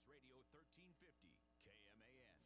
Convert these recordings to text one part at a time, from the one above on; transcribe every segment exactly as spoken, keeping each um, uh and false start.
Radio thirteen fifty K M A N.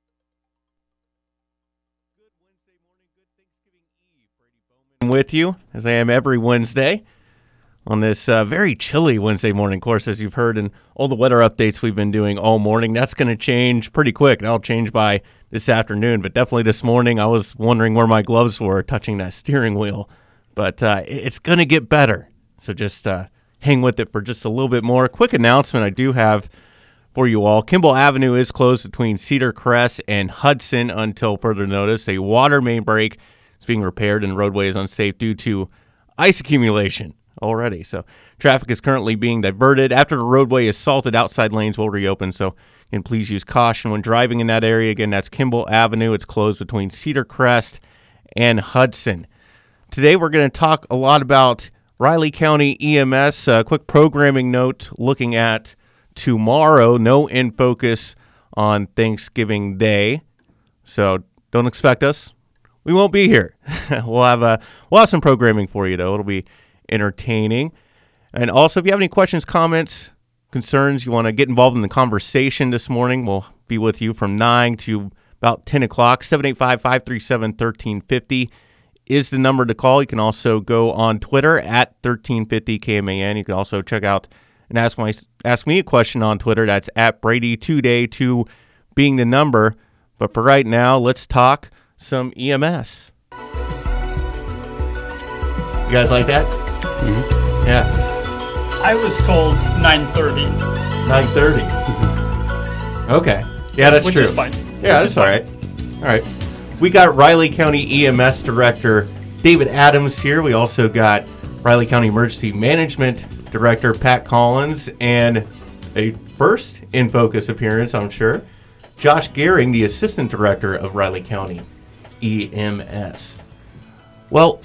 Good Wednesday morning, good Thanksgiving Eve. Brady Bowman with you, as I am every Wednesday on this uh, very chilly Wednesday morning. Of course, as you've heard in all the weather updates we've been doing all morning, that's going to change pretty quick. That'll change by this afternoon, but definitely this morning I was wondering where my gloves were touching that steering wheel. But uh, it's going to get better, so just uh, hang with it for just a little bit more. Quick announcement I do have for you all. Kimball Avenue is closed between Cedar Crest and Hudson until further notice. A water main break is being repaired and the roadway is unsafe due to ice accumulation already. So traffic is currently being diverted. After the roadway is salted, outside lanes will reopen. So again, please use caution when driving in that area. Again, that's Kimball Avenue. It's closed between Cedar Crest and Hudson. Today we're going to talk a lot about Riley County E M S. A quick programming note looking at tomorrow, no In Focus on Thanksgiving Day. So don't expect us. We won't be here. we'll have a we'll have some programming for you though. It'll be entertaining. And also, if you have any questions, comments, concerns, you want to get involved in the conversation this morning, we'll be with you from nine to about ten o'clock. seven eight five, five three seven, one three five zero is the number to call. You can also go on Twitter at thirteen fifty K M A N. You can also check out and ask my ask me a question on Twitter. That's at Brady Today, two being the number. But for right now, let's talk some E M S. You guys like that? Mm-hmm. Yeah. I was told nine thirty. nine thirty. Okay. Yeah, that's Which true. is fine. Yeah, Which that's all right. All right. We got Riley County E M S Director David Adams here. We also got Riley County Emergency Management Director Pat Collins, and a first In Focus appearance, I'm sure, Josh Gehring, the Assistant Director of Riley County E M S. Well,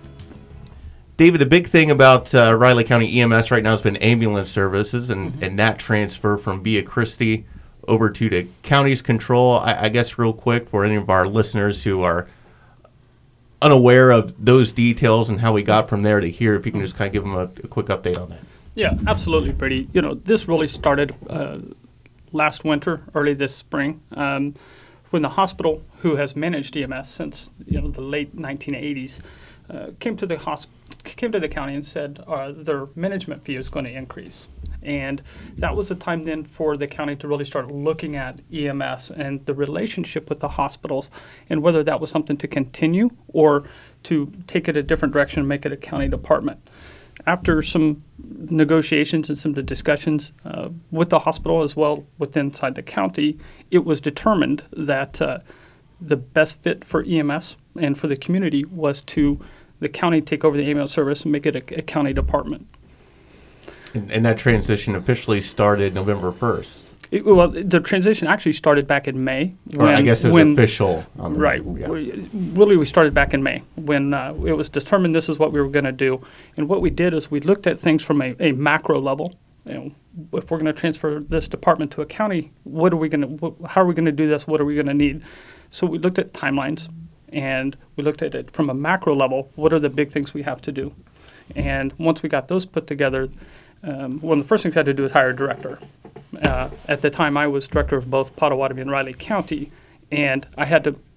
David, the big thing about uh, Riley County E M S right now has been ambulance services and, mm-hmm. and that transfer from Via Christi over to the county's control. I, I guess real quick for any of our listeners who are unaware of those details and how we got from there to here, if you can just kind of give them a, a quick update on that. Yeah, absolutely, Brady. You know, this really started uh, last winter, early this spring, um, when the hospital, who has managed E M S since you know the late nineteen eighties, uh, came to the hosp- came to the county and said uh, their management fee is going to increase. And that was the time then for the county to really start looking at E M S and the relationship with the hospitals and whether that was something to continue or to take it a different direction and make it a county department. After some negotiations and some of the discussions uh, with the hospital as well within inside the county, it was determined that uh, the best fit for E M S and for the community was to the county take over the ambulance service and make it a, a county department. And, and that transition officially started November first. It, well, the transition actually started back in May. Or when, I guess it was when, official. On the, right. Yeah. We, really, we started back in May when uh, it was determined this is what we were going to do. And what we did is we looked at things from a, a macro level. You know, if we're going to transfer this department to a county, what are we going to? How are we going to do this? What are we going to need? So we looked at timelines, and we looked at it from a macro level. What are the big things we have to do? And once we got those put together, um, one of the first things we had to do is hire a director. Uh, at the time, I was director of both Pottawatomie and Riley County, and I had to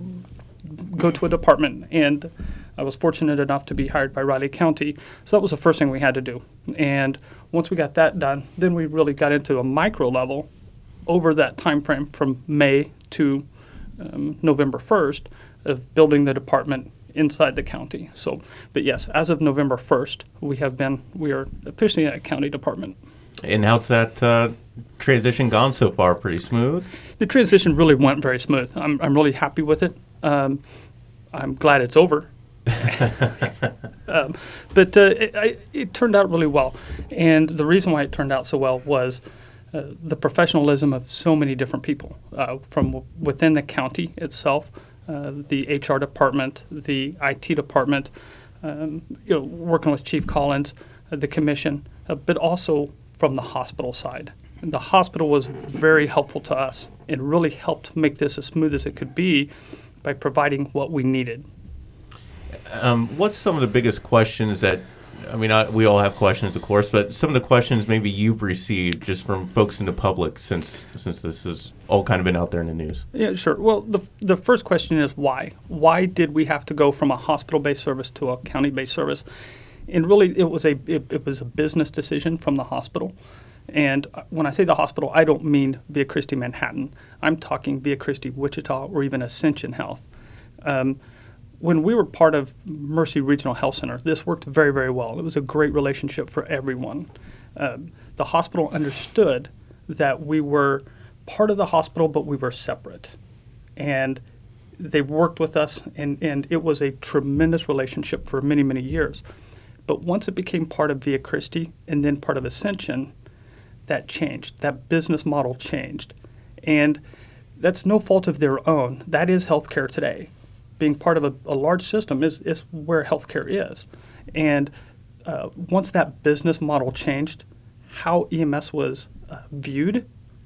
go to a department, and I was fortunate enough to be hired by Riley County. So that was the first thing we had to do. And once we got that done, then we really got into a micro level over that time frame from May to um, November first of building the department inside the county. So, but yes, as of November first, we have been, we are officially a county department. And how's that uh, transition gone so far? Pretty smooth? The transition really went very smooth. I'm I'm really happy with it. Um, I'm glad it's over. um, but uh, it, I, it turned out really well. And the reason why it turned out so well was uh, the professionalism of so many different people uh, from w- within the county itself, uh, the H R department, the I T department, um, you know, working with Chief Collins, uh, the commission, uh, but also from the hospital side. And the hospital was very helpful to us and really helped make this as smooth as it could be by providing what we needed. Um, what's some of the biggest questions that I mean, I, we all have questions, of course, but some of the questions maybe you've received just from folks in the public since since this has all kind of been out there in the news. Yeah, sure. Well, the the first question is why? Why did we have to go from a hospital-based service to a county-based service? And really, it was a it, it was a business decision from the hospital. And when I say the hospital, I don't mean Via Christi Manhattan. I'm talking Via Christi Wichita or even Ascension Health. Um, when we were part of Mercy Regional Health Center, this worked very, very well. It was a great relationship for everyone. Um, the hospital understood that we were part of the hospital, but we were separate. And they worked with us, and, and it was a tremendous relationship for many, many years. But once it became part of Via Christi and then part of Ascension, that changed. That business model changed. And that's no fault of their own. That is healthcare today. Being part of a, a large system is, is where healthcare is. And uh, once that business model changed, how E M S was uh, viewed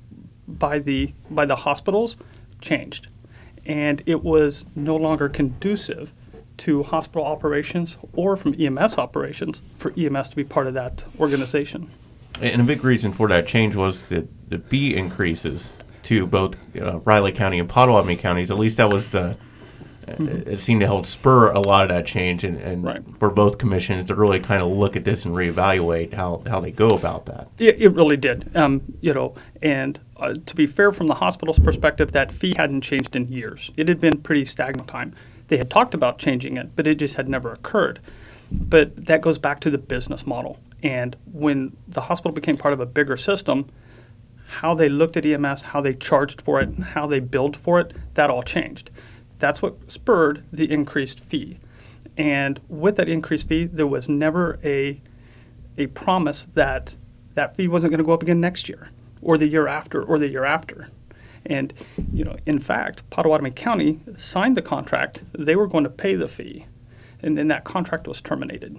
by the by the hospitals changed. And it was no longer conducive to hospital operations or from E M S operations for E M S to be part of that organization. And a big reason for that change was the, the fee increases to both uh, Riley County and Pottawatomie counties. At least that was the, mm-hmm. uh, it seemed to help spur a lot of that change and, and right. for both commissions to really kind of look at this and reevaluate how, how they go about that. It, it really did. Um, you know, and uh, to be fair, from the hospital's perspective, that fee hadn't changed in years. It had been pretty stagnant time. They had talked about changing it, but it just had never occurred. But that goes back to the business model. And when the hospital became part of a bigger system, how they looked at E M S, how they charged for it, and how they billed for it, that all changed. That's what spurred the increased fee. And with that increased fee, there was never a a promise that that fee wasn't going to go up again next year or the year after or the year after. And, you know, in fact, Pottawatomie County signed the contract. They were going to pay the fee, and then that contract was terminated.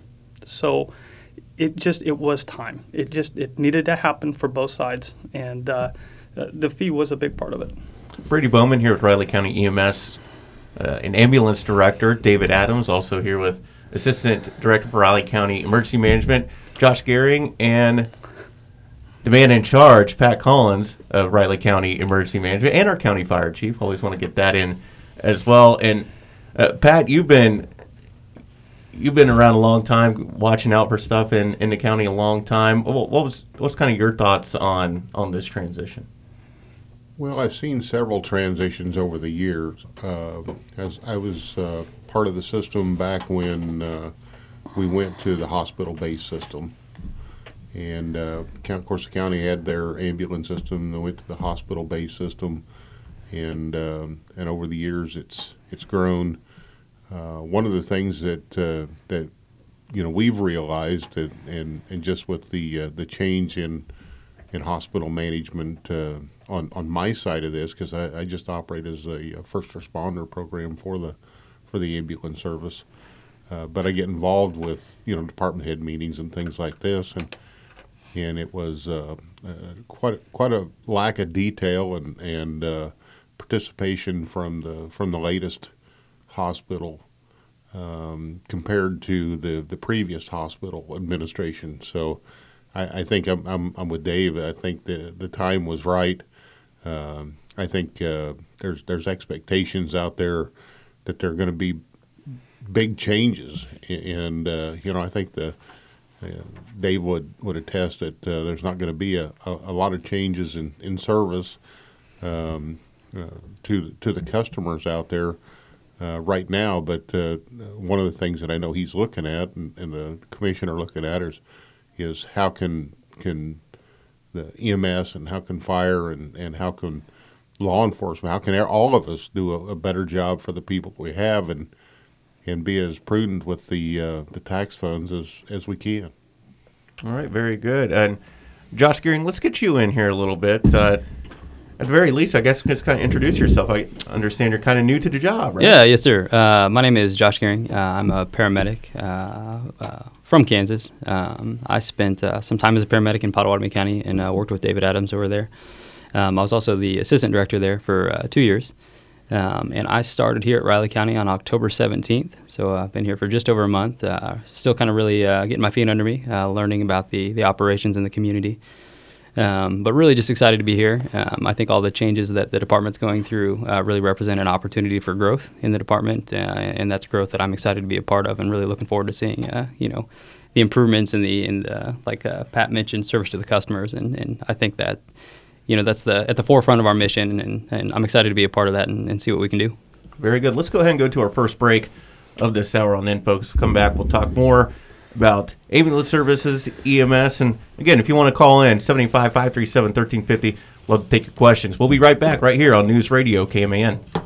So it just, it was time. It just, it needed to happen for both sides, and uh, the fee was a big part of it. Brady Bowman here with Riley County E M S, uh, an ambulance director. David Adams also here with Assistant Director for Riley County Emergency Management, Josh Gehring, and the man in charge, Pat Collins of Riley County Emergency Management, and our county fire chief. Always want to get that in as well. And uh, Pat, you've been you've been around a long time, watching out for stuff in, in the county a long time. What, what was what's kind of your thoughts on on this transition? Well, I've seen several transitions over the years. Uh, as I was uh, part of the system back when uh, we went to the hospital-based system. And uh, of course, the county had their ambulance system. They went to the hospital-based system, and um, and over the years, it's it's grown. Uh, one of the things that uh, that you know we've realized, that, and and just with the uh, the change in in hospital management uh, on on my side of this, because I, I just operate as a, a first responder program for the for the ambulance service, uh, but I get involved with you know department head meetings and things like this, and. And it was uh, uh, quite quite a lack of detail and and uh, participation from the from the latest hospital um, compared to the, the previous hospital administration. So I, I think I'm, I'm I'm with Dave. I think the the time was right. Um, I think uh, there's there's expectations out there that there are going to be big changes, and uh, you know I think the. Uh, Dave would, would attest that uh, there's not going to be a, a, a lot of changes in, in service um, uh, to to the customers out there uh, right now. But uh, one of the things that I know he's looking at, and, and the commissioner looking at, is is how can can the E M S and how can fire and, and how can law enforcement, how can all of us do a, a better job for the people we have, and and be as prudent with the uh, the tax funds as, as we can. All right, very good. And Josh Gehring, let's get you in here a little bit. Uh, at the very least, I guess just kind of introduce yourself. I understand you're kind of new to the job, right? Yeah, yes, sir. Uh, my name is Josh Gehring. Uh, I'm a paramedic uh, uh, from Kansas. Um, I spent uh, some time as a paramedic in Pottawatomie County and uh, worked with David Adams over there. Um, I was also the assistant director there for uh, two years. Um, and I started here at Riley County on October seventeenth, so uh, I've been here for just over a month. Uh, still kind of really uh, getting my feet under me, uh, learning about the, the operations in the community. Um, but really just excited to be here. Um, I think all the changes that the department's going through uh, really represent an opportunity for growth in the department, uh, and that's growth that I'm excited to be a part of and really looking forward to seeing, uh, you know, the improvements in the, in the like uh, Pat mentioned, service to the customers. And, and I think that, you know, that's the at the forefront of our mission, and, and I'm excited to be a part of that and, and see what we can do. Very good. Let's go ahead and go to our first break of this hour on Then, folks. We'll come back. We'll talk more about ambulance services, E M S, and again, if you want to call in, seven five, five three seven, one three five zero, love to take your questions. We'll be right back right here on News Radio K M A N.